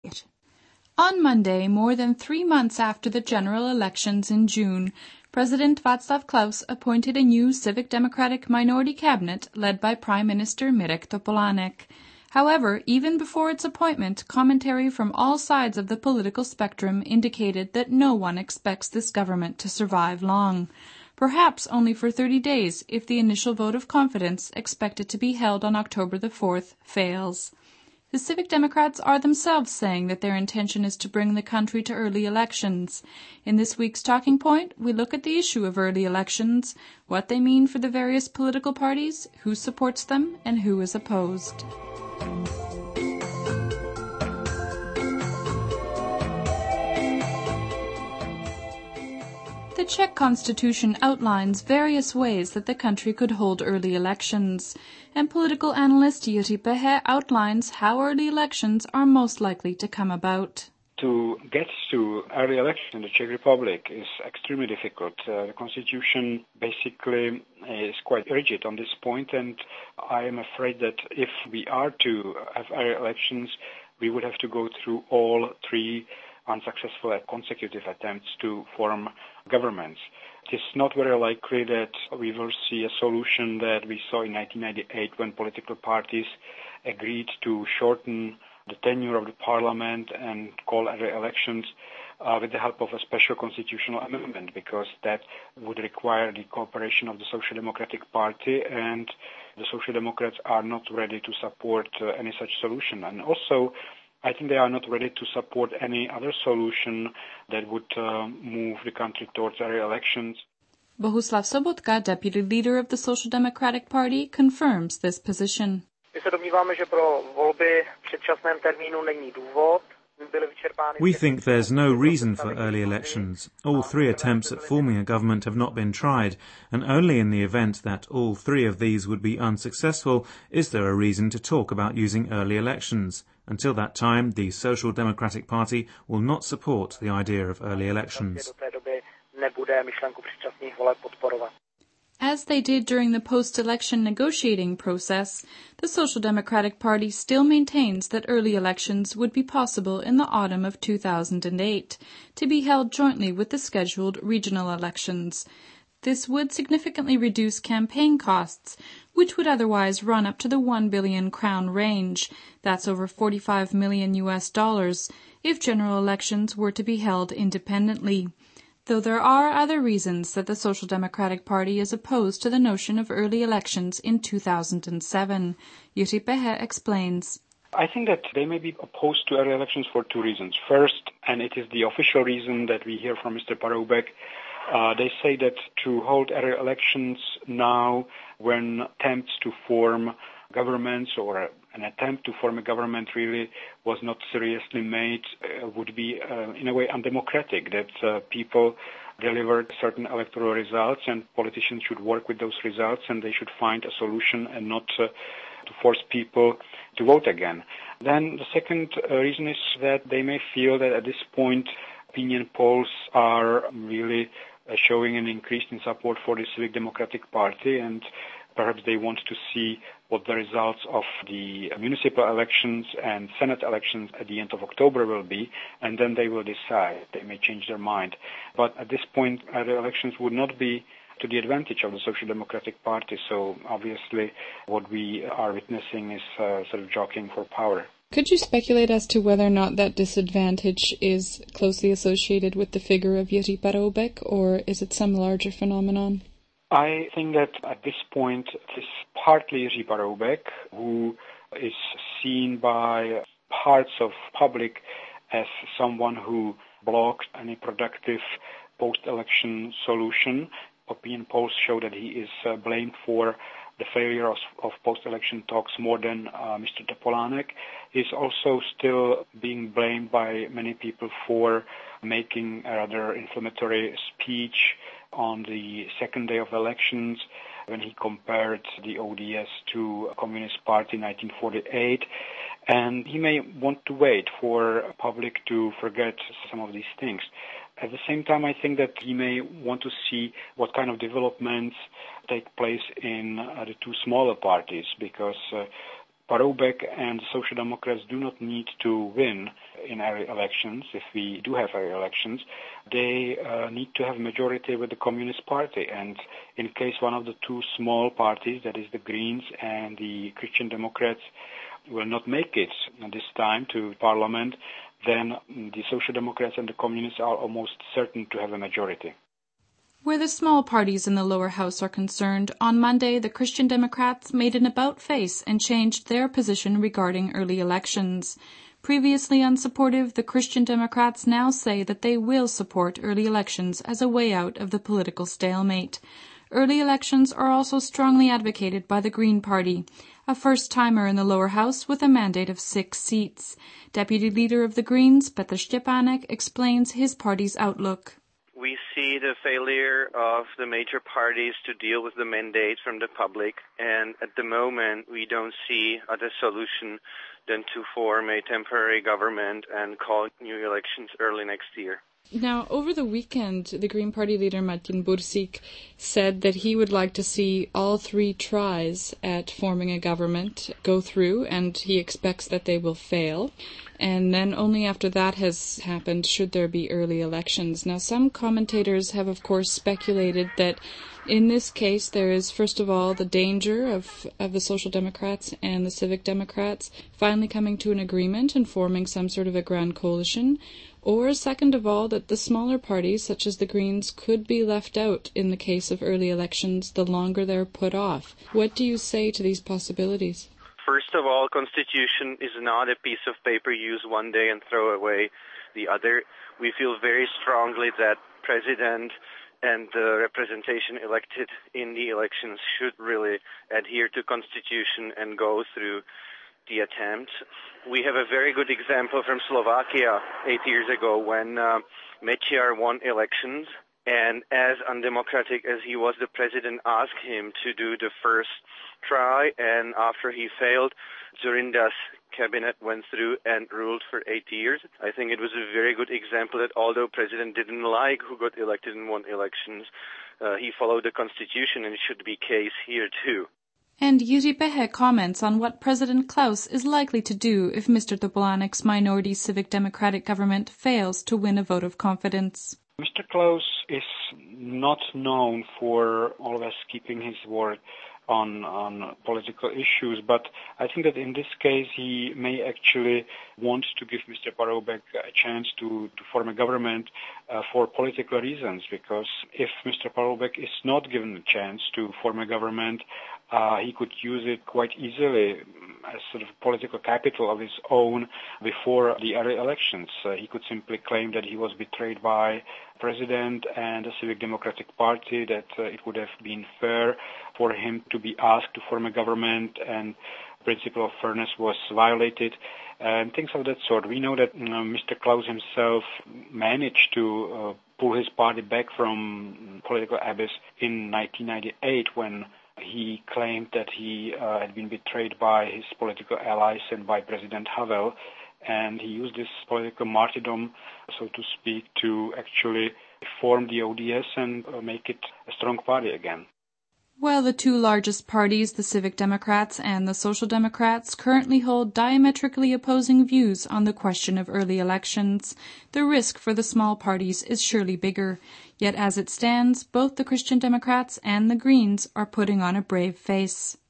On Monday, more than 3 months after the general elections in June, President Václav Klaus appointed a new Civic Democratic minority cabinet led by Prime Minister Mirek Topolánek. However, even before its appointment, commentary from all sides of the political spectrum indicated that no one expects this government to survive long. Perhaps only for 30 days if the initial vote of confidence, expected to be held on October the 4th, fails. The Civic Democrats are themselves saying that their intention is to bring the country to early elections. In this week's Talking Point, we look at the issue of early elections, what they mean for the various political parties, who supports them, and who is opposed. The Czech constitution outlines various ways that the country could hold early elections, and political analyst Jiří Pehe outlines how early elections are most likely to come about. To get to early elections in the Czech Republic is extremely difficult. The constitution basically is quite rigid on this point, and I am afraid that if we are to have early elections, we would have to go through all three unsuccessful consecutive attempts to form governments. It is not very likely that we will see a solution that we saw in 1998 when political parties agreed to shorten the tenure of the parliament and call early elections with the help of a special constitutional amendment, because that would require the cooperation of the Social Democratic Party, and the Social Democrats are not ready to support any such solution. And also, I think they are not ready to support any other solution that would move the country towards early elections. Bohuslav Sobotka, deputy leader of the Social Democratic Party, confirms this position. We think there's no reason for early elections. All three attempts at forming a government have not been tried, and only in the event that all three of these would be unsuccessful is there a reason to talk about using early elections. Until that time, the Social Democratic Party will not support the idea of early elections. As they did during the post-election negotiating process, the Social Democratic Party still maintains that early elections would be possible in the autumn of 2008, to be held jointly with the scheduled regional elections. This would significantly reduce campaign costs, which would otherwise run up to the 1 billion crown range. That's over $45 million if general elections were to be held independently. Though there are other reasons that the Social Democratic Party is opposed to the notion of early elections in 2007. Jiří Pehe explains. I think that they may be opposed to early elections for two reasons. First, and it is the official reason that we hear from Mr. Paroubek, they say that to hold early elections now, when attempts to form governments or an attempt to form a government really was not seriously made, would be in a way undemocratic, that people delivered certain electoral results and politicians should work with those results and they should find a solution and not to force people to vote again. Then the second reason is that they may feel that at this point opinion polls are really showing an increase in support for the Civic Democratic Party, and perhaps they want to see what the results of the municipal elections and Senate elections at the end of October will be, and then they will decide. They may change their mind. But at this point, the elections would not be to the advantage of the Social Democratic Party, so obviously what we are witnessing is sort of jockeying for power. Could you speculate as to whether or not that disadvantage is closely associated with the figure of Jiří Paroubek, or is it some larger phenomenon? I think that at this point it is partly Jiří Paroubek, who is seen by parts of public as someone who blocked any productive post-election solution. Opinion polls show that he is blamed for the failure of post-election talks more than Mr. Topolánek. He's also still being blamed by many people for making a rather inflammatory speech on the second day of elections when he compared the ODS to a Communist Party in 1948. And he may want to wait for public to forget some of these things. At the same time, I think that he may want to see what kind of developments take place in the two smaller parties, because Paroubek and the Social Democrats do not need to win in area elections. If we do have area elections, they need to have majority with the Communist Party. And in case one of the two small parties, that is the Greens and the Christian Democrats, will not make it this time to parliament, then the Social Democrats and the Communists are almost certain to have a majority. Where the small parties in the lower house are concerned, on Monday the Christian Democrats made an about-face and changed their position regarding early elections. Previously unsupportive, the Christian Democrats now say that they will support early elections as a way out of the political stalemate. Early elections are also strongly advocated by the Green Party, a first-timer in the lower house with a mandate of 6 seats. Deputy Leader of the Greens, Petr Štěpánek, explains his party's outlook. We see the failure of the major parties to deal with the mandate from the public, and at the moment we don't see other solution than to form a temporary government and call new elections early next year. Now, over the weekend, the Green Party leader Martin Bursík said that he would like to see all 3 tries at forming a government go through, and he expects that they will fail. And then only after that has happened should there be early elections. Now, some commentators have, of course, speculated that in this case there is, first of all, the danger of the Social Democrats and the Civic Democrats finally coming to an agreement and forming some sort of a grand coalition, or, second of all, that the smaller parties, such as the Greens, could be left out in the case of early elections the longer they're put off. What do you say to these possibilities? First of all, Constitution is not a piece of paper used one day and throw away the other. We feel very strongly that President and the representation elected in the elections should really adhere to Constitution and go through the attempt. We have a very good example from Slovakia 8 years ago when Mečiar won elections, and as undemocratic as he was, the president asked him to do the first try, and after he failed, Dzurinda's cabinet went through and ruled for 8 years. I think it was a very good example that although president didn't like who got elected and won elections, he followed the Constitution, and it should be case here too. And Jiří Pehe comments on what President Klaus is likely to do if Mr. Topolánek's minority Civic Democratic government fails to win a vote of confidence. Mr. Klaus is not known for always keeping his word on political issues, but I think that in this case he may actually want to give Mr. Paroubek a chance to form a government for political reasons, because if Mr. Paroubek is not given a chance to form a government, he could use it quite easily as sort of political capital of his own before the early elections. He could simply claim that he was betrayed by President and the Civic Democratic Party, that it would have been fair for him to be asked to form a government and principle of fairness was violated, and things of that sort. We know that Mr. Klaus himself managed to pull his party back from political abyss in 1998 when he claimed that he had been betrayed by his political allies and by President Havel, and he used this political martyrdom, so to speak, to actually form the ODS and make it a strong party again. While the 2 largest parties, the Civic Democrats and the Social Democrats, currently hold diametrically opposing views on the question of early elections, the risk for the small parties is surely bigger. Yet as it stands, both the Christian Democrats and the Greens are putting on a brave face.